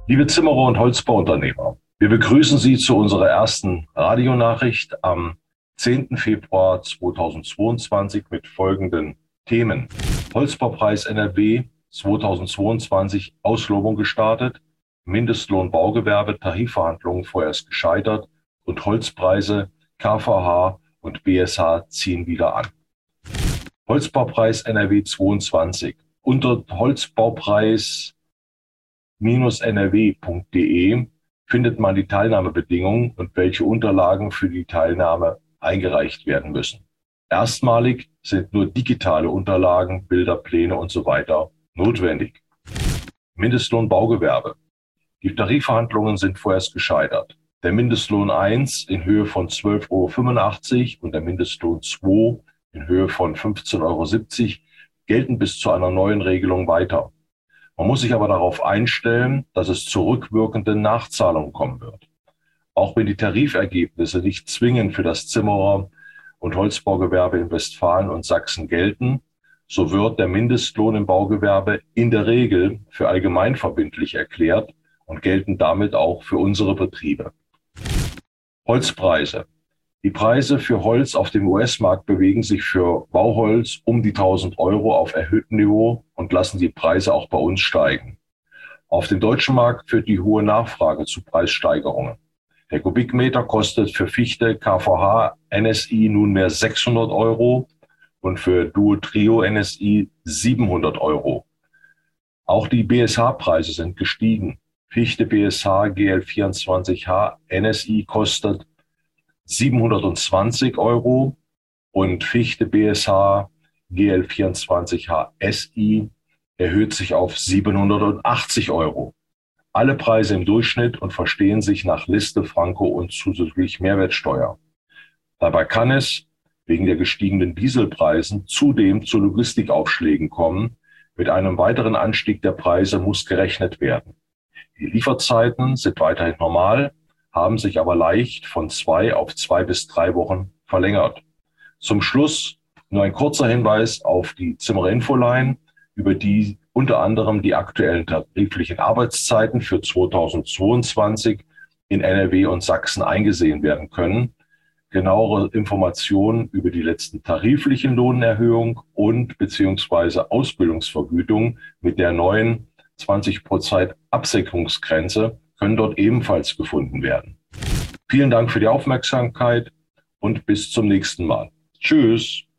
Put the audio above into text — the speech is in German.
Liebe Zimmerer und Holzbauunternehmer, wir begrüßen Sie zu unserer ersten Radionachricht am 10. Februar 2022 mit folgenden Themen. Holzbaupreis NRW 2022 Auslobung gestartet, Mindestlohn Baugewerbe, Tarifverhandlungen vorerst gescheitert und Holzpreise KVH und BSH ziehen wieder an. Holzbaupreis NRW 22. Unter Holzbaupreis-nrw.de findet man die Teilnahmebedingungen und welche Unterlagen für die Teilnahme eingereicht werden müssen. Erstmalig sind nur digitale Unterlagen, Bilder, Pläne und so weiter notwendig. Mindestlohn Baugewerbe. Die Tarifverhandlungen sind vorerst gescheitert. Der Mindestlohn 1 in Höhe von 12,85 € und der Mindestlohn 2 in Höhe von 15,70 € gelten bis zu einer neuen Regelung weiter. Man muss sich aber darauf einstellen, dass es zu rückwirkenden Nachzahlungen kommen wird. Auch wenn die Tarifergebnisse nicht zwingend für das Zimmerer- und Holzbaugewerbe in Westfalen und Sachsen gelten, so wird der Mindestlohn im Baugewerbe in der Regel für allgemeinverbindlich erklärt und gelten damit auch für unsere Betriebe. Holzpreise. Die Preise für Holz auf dem US-Markt bewegen sich für Bauholz um die 1.000 € auf erhöhtem Niveau und lassen die Preise auch bei uns steigen. Auf dem deutschen Markt führt die hohe Nachfrage zu Preissteigerungen. Der Kubikmeter kostet für Fichte KVH NSI nunmehr 600 € und für Duo Trio NSI 700 €. Auch die BSH-Preise sind gestiegen. Fichte BSH GL24H NSI kostet 720 € und Fichte BSH GL24H SI erhöht sich auf 780 €. Alle Preise im Durchschnitt und verstehen sich nach Liste, Franko und zusätzlich Mehrwertsteuer. Dabei kann es wegen der gestiegenen Dieselpreisen zudem zu Logistikaufschlägen kommen. Mit einem weiteren Anstieg der Preise muss gerechnet werden. Die Lieferzeiten sind weiterhin normal, haben sich aber leicht von 2 auf 2 bis 3 Wochen verlängert. Zum Schluss nur ein kurzer Hinweis auf die Zimmer-Infoline, über die unter anderem die aktuellen tariflichen Arbeitszeiten für 2022 in NRW und Sachsen eingesehen werden können. Genauere Informationen über die letzten tariflichen Lohnerhöhungen und beziehungsweise Ausbildungsvergütung mit der neuen 20% Absenkungsgrenze können dort ebenfalls gefunden werden. Vielen Dank für die Aufmerksamkeit und bis zum nächsten Mal. Tschüss.